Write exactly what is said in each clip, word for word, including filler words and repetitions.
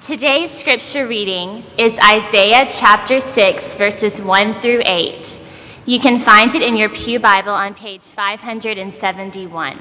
Today's scripture reading is Isaiah chapter six, verses one through eight. You can find it in your Pew Bible on page five hundred seventy-one.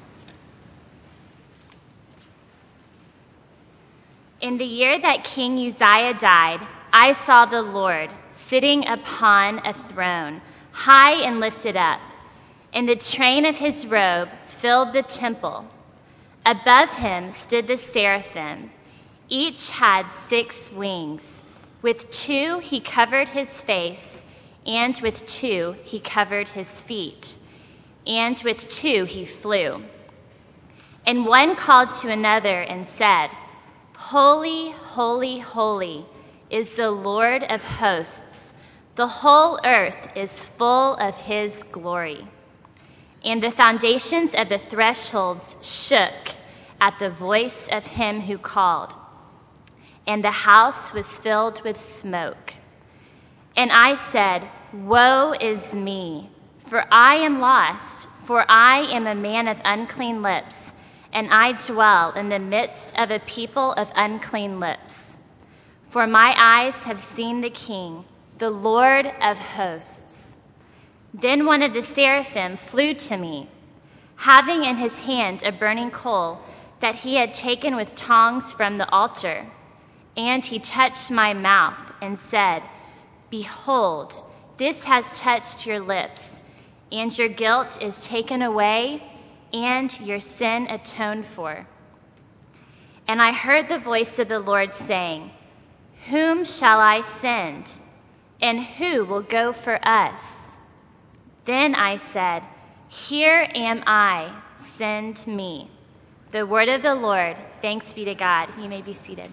In the year that King Uzziah died, I saw the Lord sitting upon a throne, high and lifted up, and the train of his robe filled the temple. Above him stood the seraphim. Each had six wings. With two he covered his face, and with two he covered his feet, and with two he flew. And one called to another and said, "Holy, holy, holy is the Lord of hosts. The whole earth is full of his glory." And the foundations of the thresholds shook at the voice of him who called, and the house was filled with smoke. And I said, "Woe is me, for I am lost, for I am a man of unclean lips, and I dwell in the midst of a people of unclean lips. For my eyes have seen the King, the Lord of hosts." Then one of the seraphim flew to me, having in his hand a burning coal that he had taken with tongs from the altar. And he touched my mouth and said, "Behold, this has touched your lips, and your guilt is taken away, and your sin atoned for." And I heard the voice of the Lord saying, "Whom shall I send? And who will go for us?" Then I said, "Here am I, send me." The word of the Lord. Thanks be to God. You may be seated.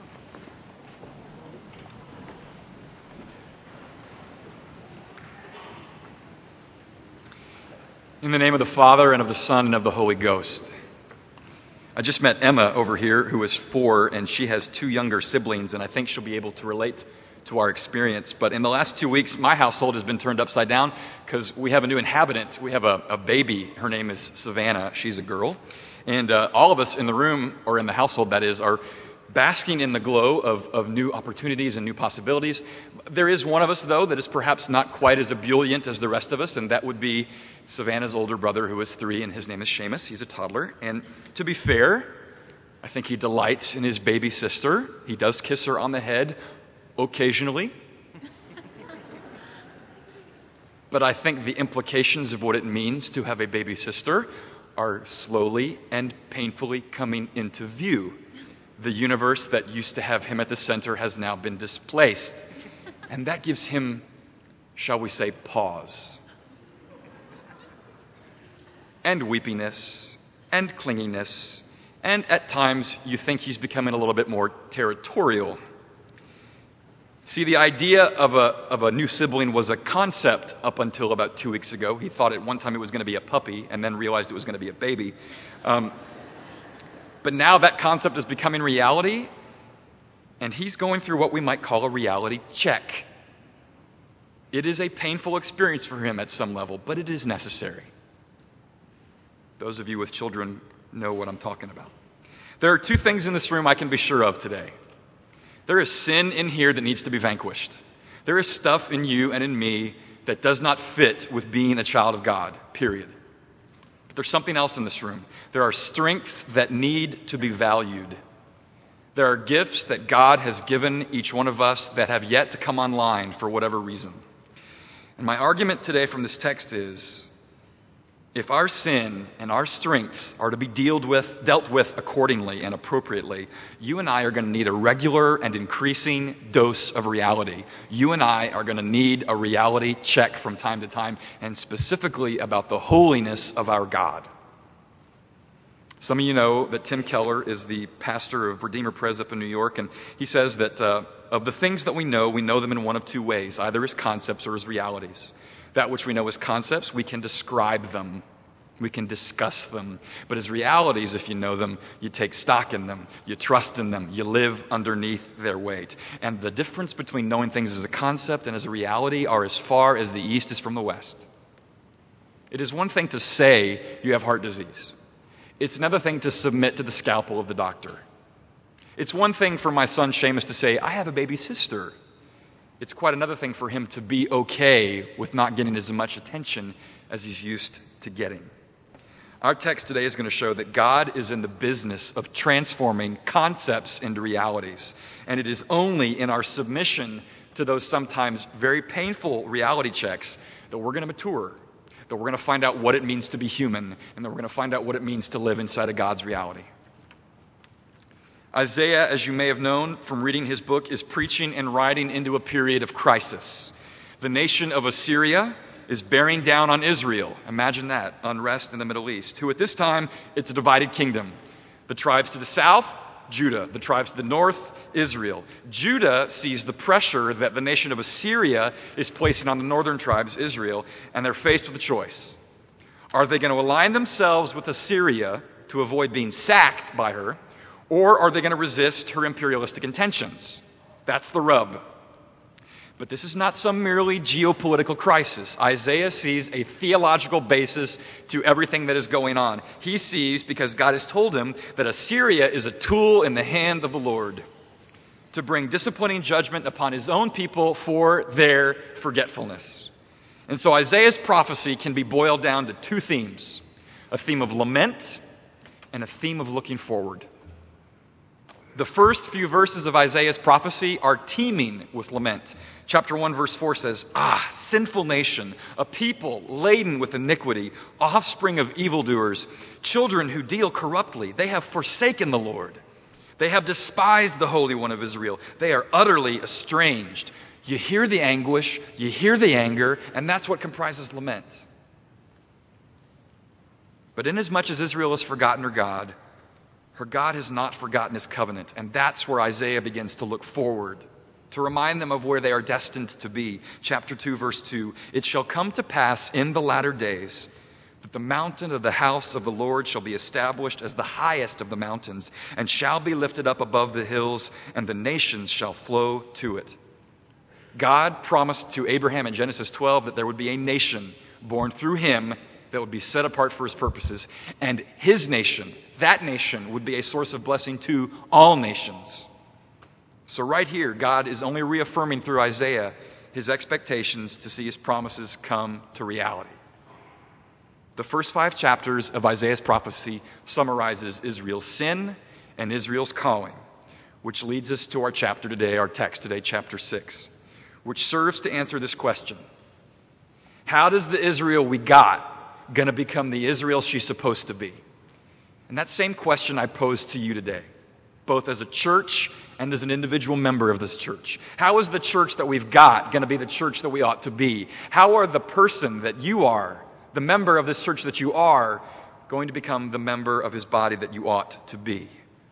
In the name of the Father, and of the Son, and of the Holy Ghost. I just met Emma over here, who is four, and she has two younger siblings, and I think she'll be able to relate to our experience. But in the last two weeks, my household has been turned upside down because we have a new inhabitant. We have a, a baby. Her name is Savannah. She's a girl. And uh, all of us in the room, or in the household, that is, are basking in the glow of, of new opportunities and new possibilities. There is one of us, though, that is perhaps not quite as ebullient as the rest of us, and that would be Savannah's older brother, who is three, and his name is Seamus. He's a toddler. And to be fair, I think he delights in his baby sister. He does kiss her on the head occasionally. But I think the implications of what it means to have a baby sister are slowly and painfully coming into view. The universe that used to have him at the center has now been displaced. And that gives him, shall we say, pause. And weepiness, and clinginess, and at times you think he's becoming a little bit more territorial. See, the idea of a, of a new sibling was a concept up until about two weeks ago. He thought at one time it was going to be a puppy, and then realized it was going to be a baby. Um, But now that concept is becoming reality, and he's going through what we might call a reality check. It is a painful experience for him at some level, but it is necessary. Those of you with children know what I'm talking about. There are two things in this room I can be sure of today. There is sin in here that needs to be vanquished. There is stuff in you and in me that does not fit with being a child of God, period. There's something else in this room. There are strengths that need to be valued. There are gifts that God has given each one of us that have yet to come online for whatever reason. And my argument today from this text is, if our sin and our strengths are to be dealt with, dealt with accordingly and appropriately, you and I are going to need a regular and increasing dose of reality. You and I are going to need a reality check from time to time, and specifically about the holiness of our God. Some of you know that Tim Keller is the pastor of Redeemer Pres up in New York, and he says that uh, of the things that we know, we know them in one of two ways, either as concepts or as realities. That which we know as concepts, we can describe them. We can discuss them. But as realities, if you know them, you take stock in them. You trust in them. You live underneath their weight. And the difference between knowing things as a concept and as a reality are as far as the east is from the west. It is one thing to say you have heart disease. It's another thing to submit to the scalpel of the doctor. It's one thing for my son Seamus to say, I have a baby sister. It's quite another thing for him to be okay with not getting as much attention as he's used to getting. Our text today is going to show that God is in the business of transforming concepts into realities. And it is only in our submission to those sometimes very painful reality checks that we're going to mature, that we're going to find out what it means to be human, and that we're going to find out what it means to live inside of God's reality. Isaiah, as you may have known from reading his book, is preaching and writing into a period of crisis. The nation of Assyria is bearing down on Israel. Imagine that, unrest in the Middle East, who at this time, it's a divided kingdom. The tribes to the south, Judah. The tribes to the north, Israel. Judah sees the pressure that the nation of Assyria is placing on the northern tribes, Israel, and they're faced with a choice. Are they going to align themselves with Assyria to avoid being sacked by her, or are they going to resist her imperialistic intentions? That's the rub. But this is not some merely geopolitical crisis. Isaiah sees a theological basis to everything that is going on. He sees, because God has told him, that Assyria is a tool in the hand of the Lord to bring disciplining judgment upon his own people for their forgetfulness. And so Isaiah's prophecy can be boiled down to two themes: a theme of lament and a theme of looking forward. The first few verses of Isaiah's prophecy are teeming with lament. Chapter one, verse four says, Ah, sinful nation, a people laden with iniquity, offspring of evildoers, children who deal corruptly. They have forsaken the Lord. They have despised the Holy One of Israel. They are utterly estranged. You hear the anguish, you hear the anger, and that's what comprises lament. But inasmuch as Israel has forgotten her God, her God has not forgotten his covenant, and that's where Isaiah begins to look forward, to remind them of where they are destined to be. Chapter two, verse two, It shall come to pass in the latter days that the mountain of the house of the Lord shall be established as the highest of the mountains, and shall be lifted up above the hills, and the nations shall flow to it. God promised to Abraham in Genesis twelve that there would be a nation born through him that would be set apart for his purposes, and his nation, that nation, would be a source of blessing to all nations. So right here, God is only reaffirming through Isaiah his expectations to see his promises come to reality. The first five chapters of Isaiah's prophecy summarizes Israel's sin and Israel's calling, which leads us to our chapter today, our text today, chapter six, which serves to answer this question. How does the Israel we got going to become the Israel she's supposed to be? And that same question I pose to you today, both as a church and as an individual member of this church. How is the church that we've got going to be the church that we ought to be? How are the person that you are, the member of this church that you are, going to become the member of his body that you ought to be?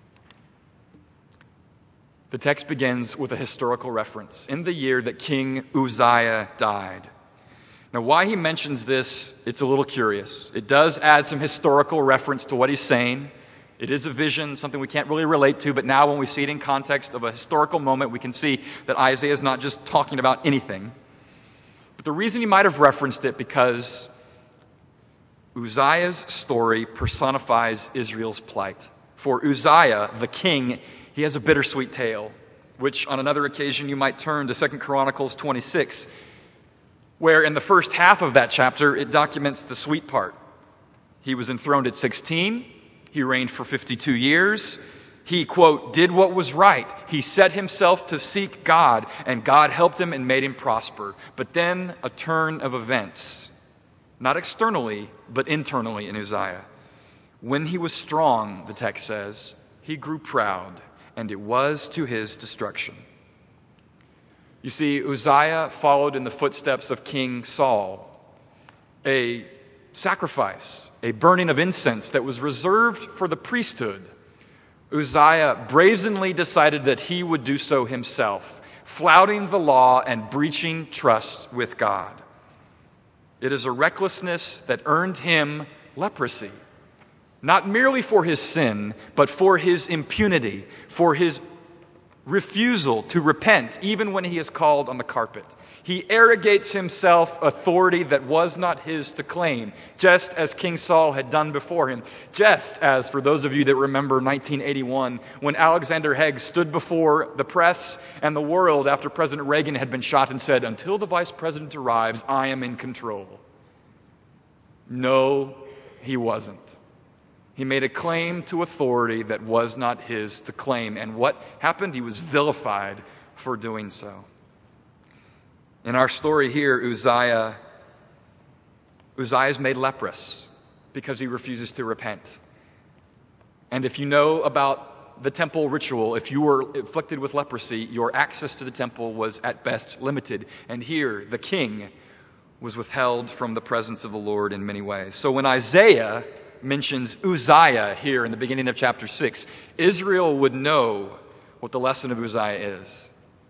The text begins with a historical reference. In the year that King Uzziah died. Now, why he mentions this, it's a little curious. It does add some historical reference to what he's saying. It is a vision, something we can't really relate to, but now when we see it in context of a historical moment, we can see that Isaiah is not just talking about anything. But the reason he might have referenced it, because Uzziah's story personifies Israel's plight. For Uzziah, the king, he has a bittersweet tale, which on another occasion you might turn to Second Chronicles twenty-six, where in the first half of that chapter, it documents the sweet part. He was enthroned at sixteen. He reigned for fifty-two years. He, quote, did what was right. He set himself to seek God, and God helped him and made him prosper. But then a turn of events, not externally, but internally in Uzziah. When he was strong, the text says, he grew proud, and it was to his destruction. You see, Uzziah followed in the footsteps of King Saul, a sacrifice, a burning of incense that was reserved for the priesthood. Uzziah brazenly decided that he would do so himself, flouting the law and breaching trust with God. It is a recklessness that earned him leprosy, not merely for his sin, but for his impunity, for his refusal to repent, even when he is called on the carpet. He arrogates himself authority that was not his to claim, just as King Saul had done before him. Just as, for those of you that remember nineteen eighty-one, when Alexander Haig stood before the press and the world after President Reagan had been shot and said, "Until the vice president arrives, I am in control." No, he wasn't. He made a claim to authority that was not his to claim. And what happened? He was vilified for doing so. In our story here, Uzziah, Uzziah is made leprous because he refuses to repent. And if you know about the temple ritual, if you were afflicted with leprosy, your access to the temple was at best limited. And here, the king was withheld from the presence of the Lord in many ways. So when Isaiah mentions Uzziah here in the beginning of chapter six, Israel would know what the lesson of Uzziah is.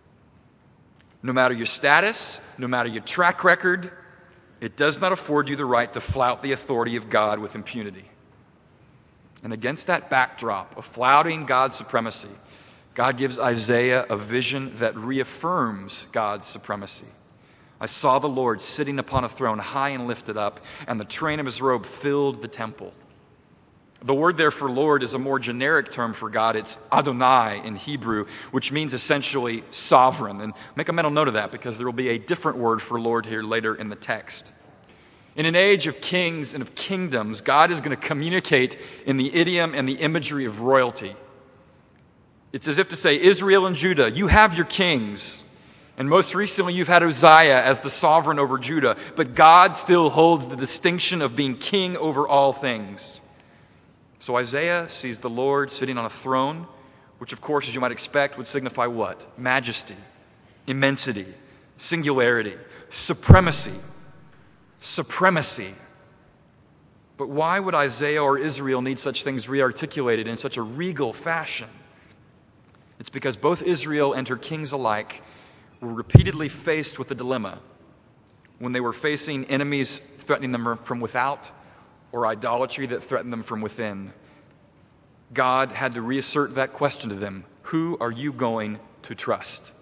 No matter your status, no matter your track record, it does not afford you the right to flout the authority of God with impunity. And against that backdrop of flouting God's supremacy, God gives Isaiah a vision that reaffirms God's supremacy. I saw the Lord sitting upon a throne high and lifted up, and the train of his robe filled the temple. The word there for Lord is a more generic term for God. It's Adonai in Hebrew, which means essentially sovereign. And make a mental note of that because there will be a different word for Lord here later in the text. In an age of kings and of kingdoms, God is going to communicate in the idiom and the imagery of royalty. It's as if to say, Israel and Judah, you have your kings. And most recently, you've had Uzziah as the sovereign over Judah. But God still holds the distinction of being king over all things. So Isaiah sees the Lord sitting on a throne, which of course, as you might expect, would signify what? Majesty, immensity, singularity, supremacy. Supremacy. But why would Isaiah or Israel need such things re-articulated in such a regal fashion? It's because both Israel and her kings alike were repeatedly faced with a dilemma when they were facing enemies threatening them from without or idolatry that threatened them from within. God had to reassert that question to them. Who are you going to trust?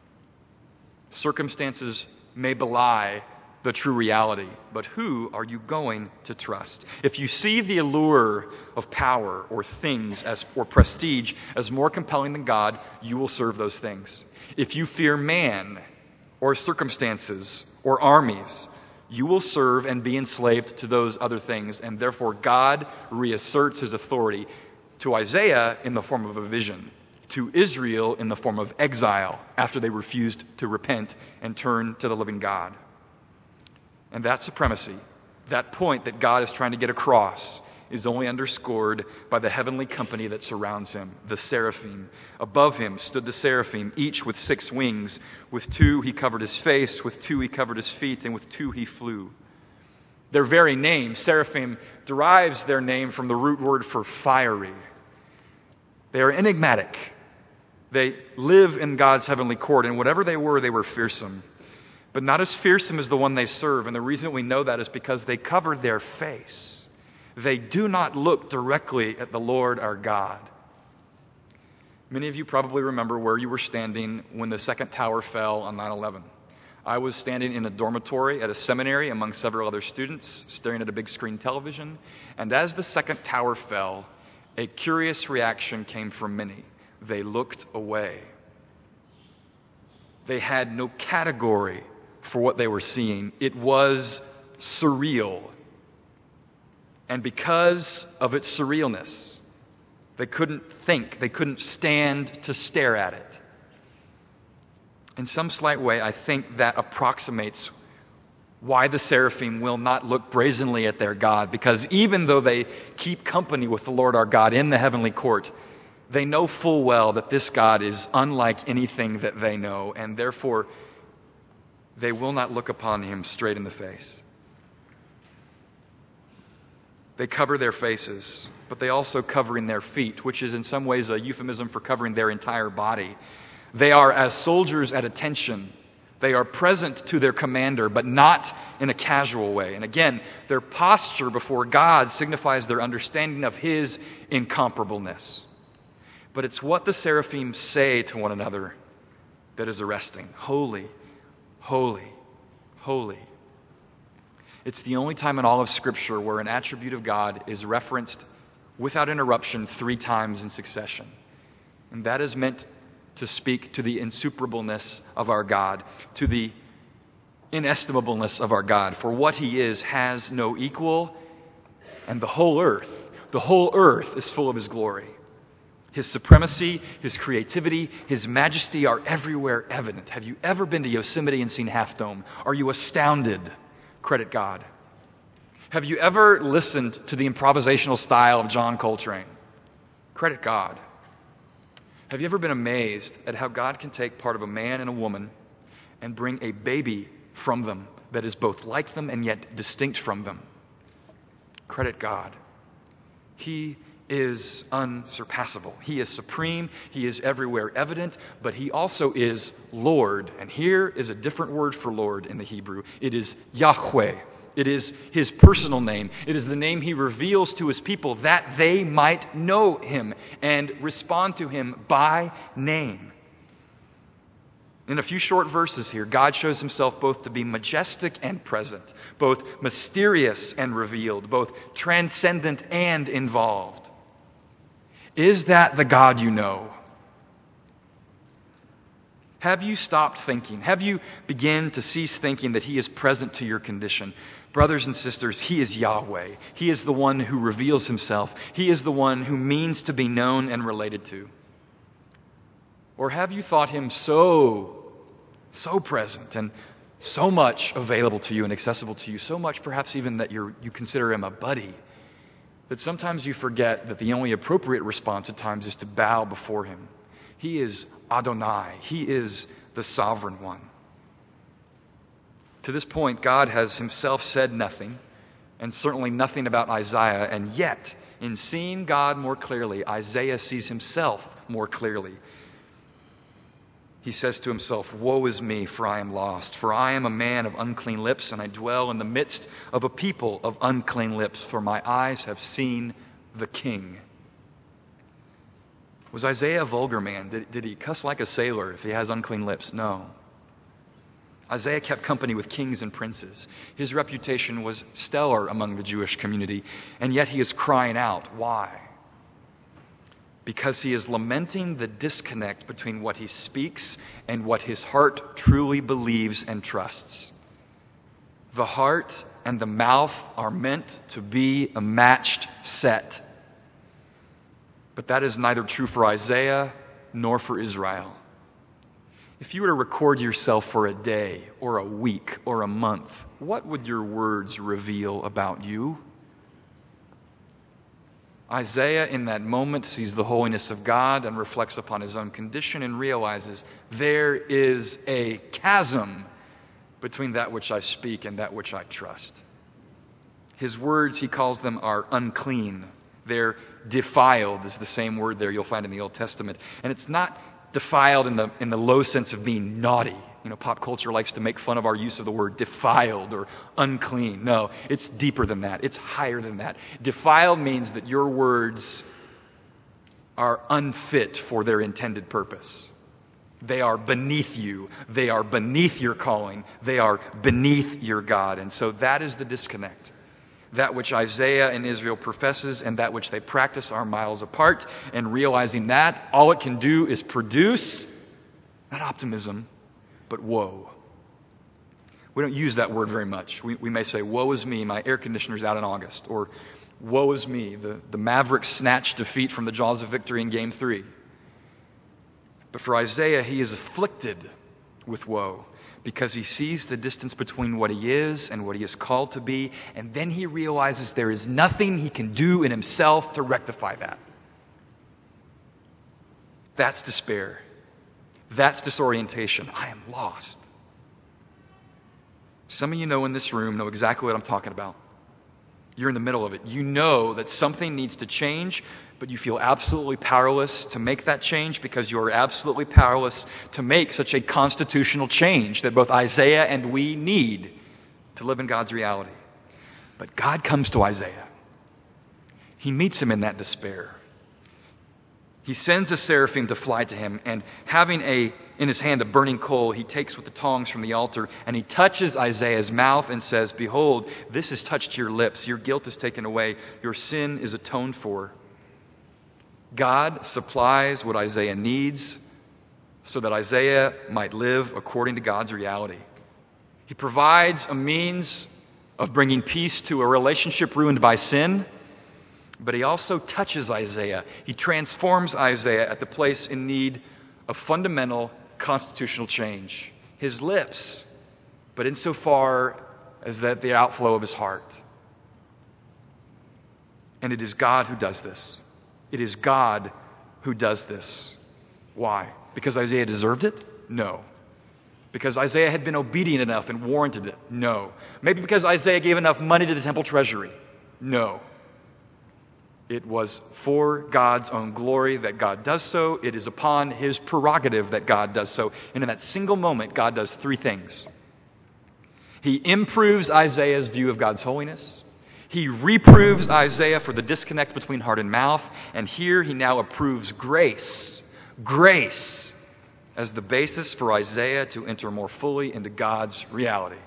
Circumstances may belie the true reality, but who are you going to trust? If you see the allure of power or things as, or prestige as more compelling than God, you will serve those things. If you fear man or circumstances or armies, you will serve and be enslaved to those other things, and therefore God reasserts his authority to Isaiah in the form of a vision, to Israel in the form of exile after they refused to repent and turn to the living God. And that supremacy, that point that God is trying to get across, is only underscored by the heavenly company that surrounds him, the seraphim. Above him stood the seraphim, each with six wings. With two he covered his face, with two he covered his feet, and with two he flew. Their very name, seraphim, derives their name from the root word for fiery. They are enigmatic. They live in God's heavenly court, and whatever they were, they were fearsome. But not as fearsome as the one they serve, and the reason we know that is because they covered their face. They do not look directly at the Lord our God. Many of you probably remember where you were standing when the second tower fell on nine eleven. I was standing in a dormitory at a seminary among several other students, staring at a big screen television. And as the second tower fell, a curious reaction came from many. They looked away. They had no category for what they were seeing. It was surreal. And because of its surrealness, they couldn't think, they couldn't stand to stare at it. In some slight way, I think that approximates why the seraphim will not look brazenly at their God, because even though they keep company with the Lord our God in the heavenly court, they know full well that this God is unlike anything that they know, and therefore they will not look upon him straight in the face. They cover their faces, but they also cover in their feet, which is in some ways a euphemism for covering their entire body. They are as soldiers at attention. They are present to their commander, but not in a casual way. And again, their posture before God signifies their understanding of his incomparableness. but it's what the seraphim say to one another that is arresting. Holy, holy, holy. It's the only time in all of Scripture where an attribute of God is referenced without interruption three times in succession. And that is meant to speak to the insuperableness of our God, to the inestimableness of our God. For what he is has no equal, and the whole earth, the whole earth is full of his glory. His supremacy, his creativity, his majesty are everywhere evident. Have you ever been to Yosemite and seen Half Dome? Are you astounded? Credit God. Have you ever listened to the improvisational style of John Coltrane? Credit God. Have you ever been amazed at how God can take part of a man and a woman and bring a baby from them that is both like them and yet distinct from them? Credit God. He is unsurpassable. He is supreme. He is everywhere evident, but he also is Lord. And here is a different word for Lord in the Hebrew. It is Yahweh. It is his personal name. It is the name he reveals to his people that they might know him and respond to him by name. In a few short verses here, God shows himself both to be majestic and present, both mysterious and revealed, both transcendent and involved. Is that the God you know? Have you stopped thinking? Have you begun to cease thinking that he is present to your condition? Brothers and sisters, he is Yahweh. He is the one who reveals himself. He is the one who means to be known and related to. Or have you thought him so, so present and so much available to you and accessible to you, so much perhaps even that you're, you consider him a buddy, that sometimes you forget that the only appropriate response at times is to bow before him. He is Adonai. He is the sovereign one. To this point, God has himself said nothing, and certainly nothing about Isaiah, and yet, in seeing God more clearly, Isaiah sees himself more clearly. He says to himself, "Woe is me, for I am lost, for I am a man of unclean lips, and I dwell in the midst of a people of unclean lips, for my eyes have seen the King." Was Isaiah a vulgar man? Did, did he cuss like a sailor if he has unclean lips? No. Isaiah kept company with kings and princes. His reputation was stellar among the Jewish community, and yet he is crying out. Why? Because he is lamenting the disconnect between what he speaks and what his heart truly believes and trusts. The heart and the mouth are meant to be a matched set. But that is neither true for Isaiah nor for Israel. If you were to record yourself for a day or a week or a month, what would your words reveal about you? Isaiah, in that moment, sees the holiness of God and reflects upon his own condition and realizes there is a chasm between that which I speak and that which I trust. His words, he calls them, are unclean. They're defiled, is the same word there you'll find in the Old Testament. And it's not defiled in the, in the low sense of being naughty. You know, pop culture likes to make fun of our use of the word defiled or unclean. No, it's deeper than that. It's higher than that. Defiled means that your words are unfit for their intended purpose. They are beneath you. They are beneath your calling. They are beneath your God. And so that is the disconnect. That which Isaiah and Israel professes and that which they practice are miles apart. And realizing that, all it can do is produce, not optimism, but woe. We don't use that word very much. We, we may say, woe is me, my air conditioner's out in August. Or, woe is me, the, the Mavericks snatched defeat from the jaws of victory in game three. But for Isaiah, he is afflicted with woe because he sees the distance between what he is and what he is called to be, and then he realizes there is nothing he can do in himself to rectify that. That's despair. That's disorientation. I am lost. Some of you know in this room know exactly what I'm talking about. You're in the middle of it. You know that something needs to change, but you feel absolutely powerless to make that change because you are absolutely powerless to make such a constitutional change that both Isaiah and we need to live in God's reality. But God comes to Isaiah. He meets him in that despair. He sends a seraphim to fly to him, and having a in his hand a burning coal, he takes with the tongs from the altar, and he touches Isaiah's mouth and says, "Behold, this has touched your lips. Your guilt is taken away. Your sin is atoned for." God supplies what Isaiah needs so that Isaiah might live according to God's reality. He provides a means of bringing peace to a relationship ruined by sin, but he also touches Isaiah. He transforms Isaiah at the place in need of fundamental constitutional change. His lips, but insofar as that the outflow of his heart. And it is God who does this. It is God who does this. Why? Because Isaiah deserved it? No. Because Isaiah had been obedient enough and warranted it? No. Maybe because Isaiah gave enough money to the temple treasury? No. It was for God's own glory that God does so. It is upon his prerogative that God does so. And in that single moment, God does three things. He improves Isaiah's view of God's holiness. He reproves Isaiah for the disconnect between heart and mouth. And here he now approves grace. Grace as the basis for Isaiah to enter more fully into God's reality.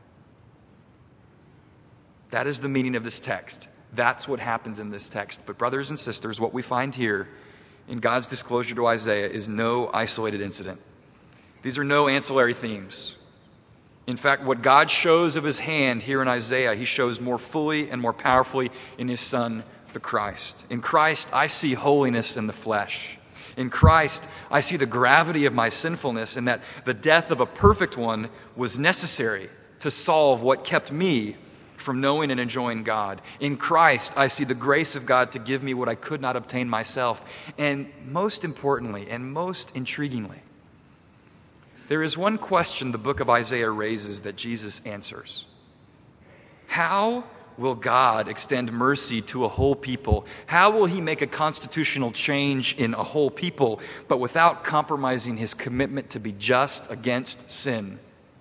That is the meaning of this text. That's what happens in this text. But brothers and sisters, what we find here in God's disclosure to Isaiah is no isolated incident. These are no ancillary themes. In fact, what God shows of his hand here in Isaiah, he shows more fully and more powerfully in his Son, the Christ. In Christ, I see holiness in the flesh. In Christ, I see the gravity of my sinfulness and that the death of a perfect one was necessary to solve what kept me from knowing and enjoying God. In Christ, I see the grace of God to give me what I could not obtain myself. And most importantly, and most intriguingly, there is one question the book of Isaiah raises that Jesus answers. How will God extend mercy to a whole people? How will he make a constitutional change in a whole people, but without compromising his commitment to be just against sin?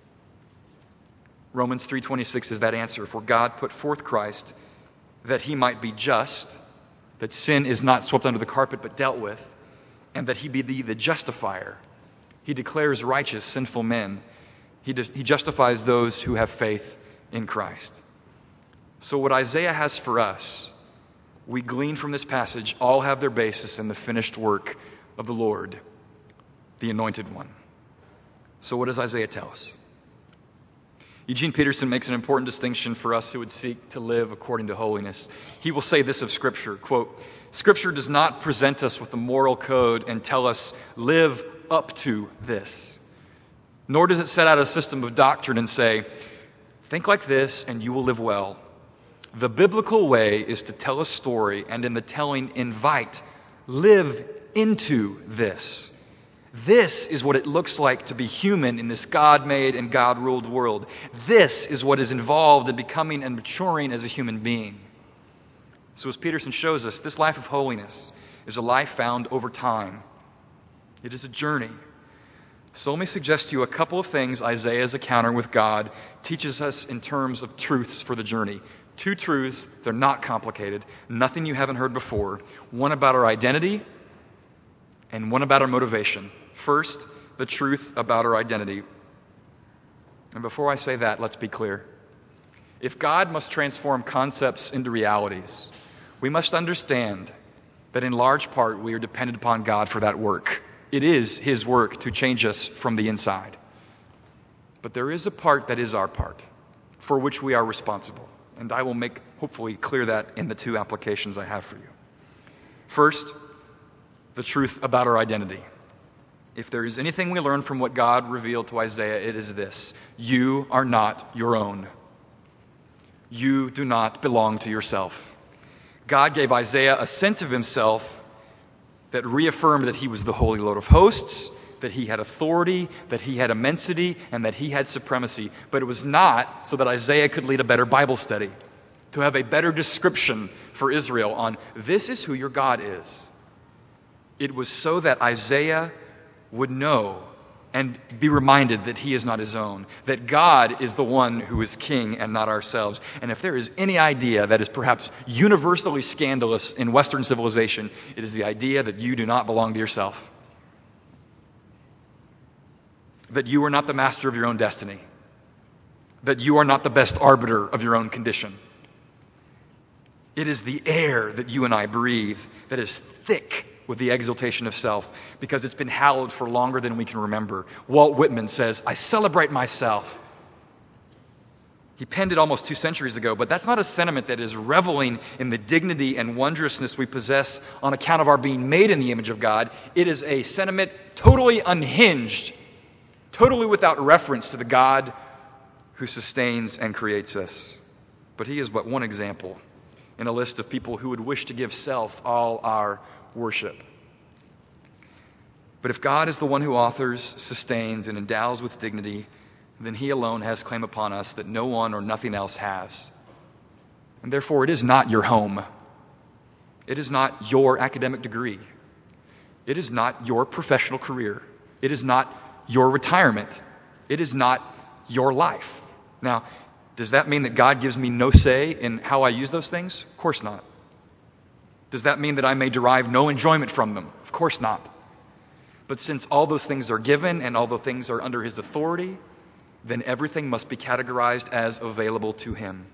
Romans three twenty-six is that answer. For God put forth Christ that he might be just, that sin is not swept under the carpet but dealt with, and that he be the, the justifier. He declares righteous sinful men. He, de- he justifies those who have faith in Christ. So what Isaiah has for us, we glean from this passage, all have their basis in the finished work of the Lord, the Anointed One. So what does Isaiah tell us? Eugene Peterson makes an important distinction for us who would seek to live according to holiness. He will say this of Scripture, quote, "Scripture does not present us with a moral code and tell us, live up to this. Nor does it set out a system of doctrine and say, think like this and you will live well. The biblical way is to tell a story and in the telling invite, live into this. This is what it looks like to be human in this God-made and God-ruled world. This is what is involved in becoming and maturing as a human being." So as Peterson shows us, this life of holiness is a life found over time. It is a journey. So let me suggest to you a couple of things Isaiah's encounter with God teaches us in terms of truths for the journey. Two truths, they're not complicated, nothing you haven't heard before. One about our identity and one about our motivation. First, the truth about our identity. And before I say that, let's be clear. If God must transform concepts into realities, we must understand that in large part we are dependent upon God for that work. It is his work to change us from the inside. But there is a part that is our part, for which we are responsible. And I will make, hopefully, clear that in the two applications I have for you. First, the truth about our identity. If there is anything we learn from what God revealed to Isaiah, it is this: you are not your own. You do not belong to yourself. God gave Isaiah a sense of himself that reaffirmed that he was the Holy Lord of hosts, that he had authority, that he had immensity, and that he had supremacy. But it was not so that Isaiah could lead a better Bible study, to have a better description for Israel on this is who your God is. It was so that Isaiah would know and be reminded that he is not his own, that God is the one who is king and not ourselves. And if there is any idea that is perhaps universally scandalous in Western civilization, it is the idea that you do not belong to yourself, that you are not the master of your own destiny, that you are not the best arbiter of your own condition. It is the air that you and I breathe that is thick with the exaltation of self, because it's been hallowed for longer than we can remember. Walt Whitman says, "I celebrate myself." He penned it almost two centuries ago, but that's not a sentiment that is reveling in the dignity and wondrousness we possess on account of our being made in the image of God. It is a sentiment totally unhinged, totally without reference to the God who sustains and creates us. But he is but one example in a list of people who would wish to give self all our worship. But if God is the one who authors, sustains, and endows with dignity, then he alone has claim upon us that no one or nothing else has. And therefore, it is not your home. It is not your academic degree. It is not your professional career. It is not your retirement. It is not your life. Now, does that mean that God gives me no say in how I use those things? Of course not. Does that mean that I may derive no enjoyment from them? Of course not. But since all those things are given and all those things are under his authority, then everything must be categorized as available to him.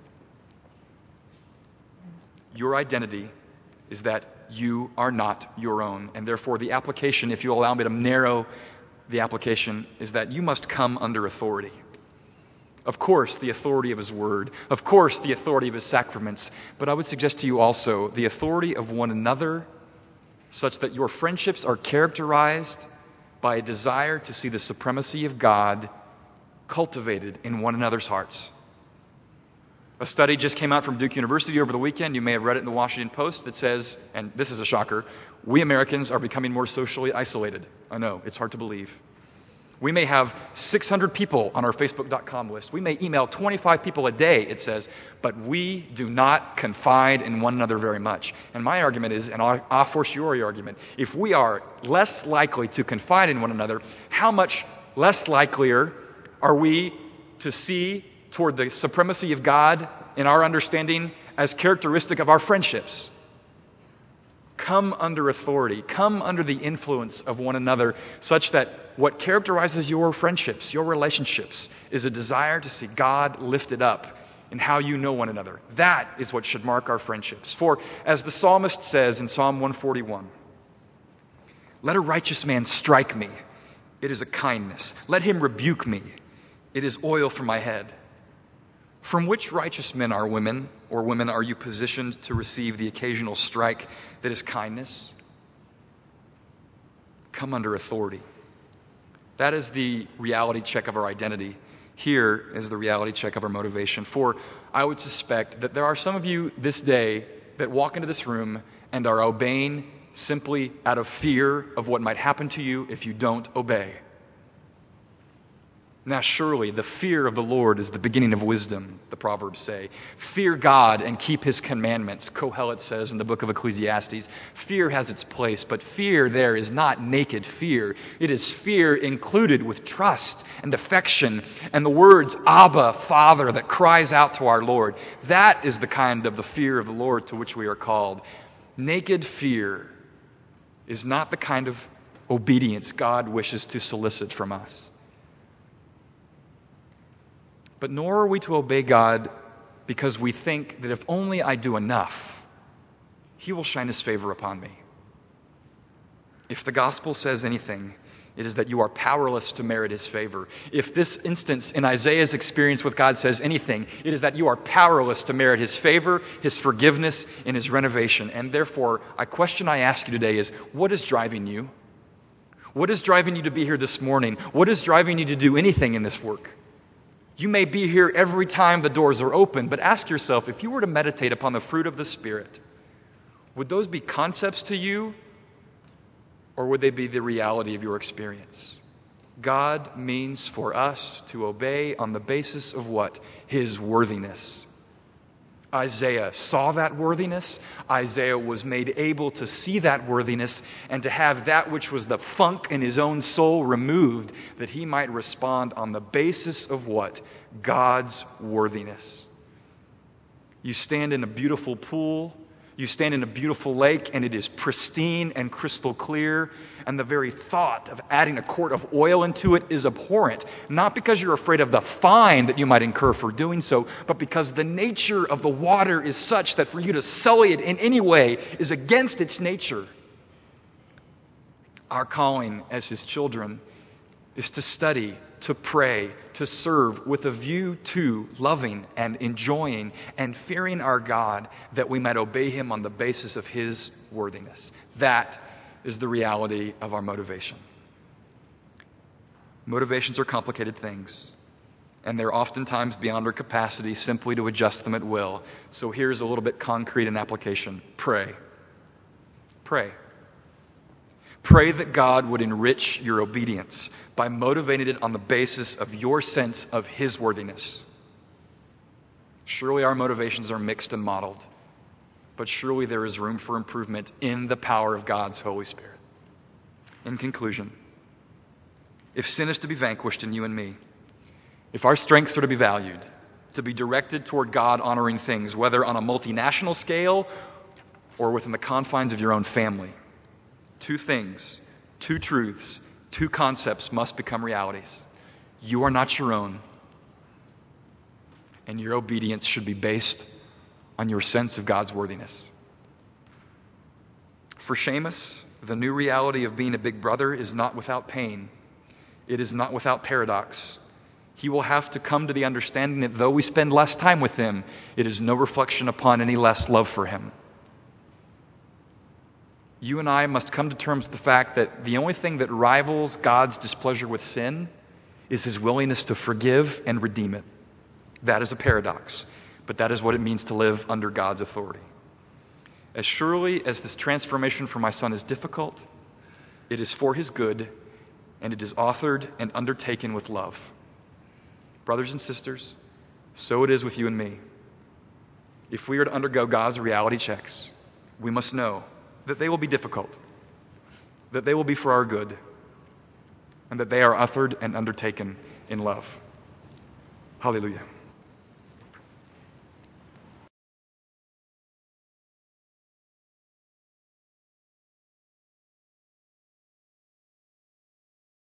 Your identity is that you are not your own, and therefore the application, if you allow me to narrow the application, is that you must come under authority. Of course, the authority of his word. Of course, the authority of his sacraments. But I would suggest to you also the authority of one another, such that your friendships are characterized by a desire to see the supremacy of God cultivated in one another's hearts. A study just came out from Duke University over the weekend. You may have read it in the Washington Post that says, and this is a shocker, we Americans are becoming more socially isolated. I know, it's hard to believe. We may have six hundred people on our Facebook dot com list. We may email twenty-five people a day, it says, but we do not confide in one another very much. And my argument is, and a fortiori argument, if we are less likely to confide in one another, how much less likelier are we to see toward the supremacy of God in our understanding as characteristic of our friendships? Come under authority, come under the influence of one another, such that what characterizes your friendships, your relationships, is a desire to see God lifted up in how you know one another. That is what should mark our friendships. For, as the psalmist says in Psalm one forty-one, "Let a righteous man strike me. It is a kindness. Let him rebuke me. It is oil for my head." From which righteous men are women, or women are you positioned to receive the occasional strike that is kindness? Come under authority. That is the reality check of our identity. Here is the reality check of our motivation. For I would suspect that there are some of you this day that walk into this room and are obeying simply out of fear of what might happen to you if you don't obey. Now surely the fear of the Lord is the beginning of wisdom, the Proverbs say. Fear God and keep his commandments, Kohelet says in the book of Ecclesiastes. Fear has its place, but fear there is not naked fear. It is fear included with trust and affection and the words, Abba, Father, that cries out to our Lord. That is the kind of the fear of the Lord to which we are called. Naked fear is not the kind of obedience God wishes to solicit from us. But nor are we to obey God because we think that if only I do enough, he will shine his favor upon me. If the gospel says anything, it is that you are powerless to merit his favor. If this instance in Isaiah's experience with God says anything, it is that you are powerless to merit his favor, his forgiveness, and his renovation. And therefore, a question I ask you today is, what is driving you? What is driving you to be here this morning? What is driving you to do anything in this work? You may be here every time the doors are open, but ask yourself, if you were to meditate upon the fruit of the Spirit, would those be concepts to you, or would they be the reality of your experience? God means for us to obey on the basis of what? His worthiness. Isaiah saw that worthiness. Isaiah was made able to see that worthiness and to have that which was the funk in his own soul removed, that he might respond on the basis of what? God's worthiness. You stand in a beautiful pool, you stand in a beautiful lake, and it is pristine and crystal clear, and the very thought of adding a quart of oil into it is abhorrent, not because you're afraid of the fine that you might incur for doing so, but because the nature of the water is such that for you to sully it in any way is against its nature. Our calling as his children is to study, to pray, to serve with a view to loving and enjoying and fearing our God, that we might obey him on the basis of his worthiness. That is the reality of our motivation. Motivations are complicated things, and they're oftentimes beyond our capacity simply to adjust them at will. So here's a little bit concrete in application. Pray. Pray. Pray that God would enrich your obedience by motivating it on the basis of your sense of his worthiness. Surely our motivations are mixed and modeled, but surely there is room for improvement in the power of God's Holy Spirit. In conclusion, if sin is to be vanquished in you and me, if our strengths are to be valued, to be directed toward God-honoring things, whether on a multinational scale or within the confines of your own family, two things, two truths, two concepts must become realities. You are not your own, and your obedience should be based on your sense of God's worthiness. For Seamus, the new reality of being a big brother is not without pain. It is not without paradox. He will have to come to the understanding that though we spend less time with him, it is no reflection upon any less love for him. You and I must come to terms with the fact that the only thing that rivals God's displeasure with sin is his willingness to forgive and redeem it. That is a paradox, but that is what it means to live under God's authority. As surely as this transformation for my son is difficult, it is for his good, and it is authored and undertaken with love. Brothers and sisters, so it is with you and me. If we are to undergo God's reality checks, we must know that they will be difficult, that they will be for our good, and that they are authored and undertaken in love. Hallelujah.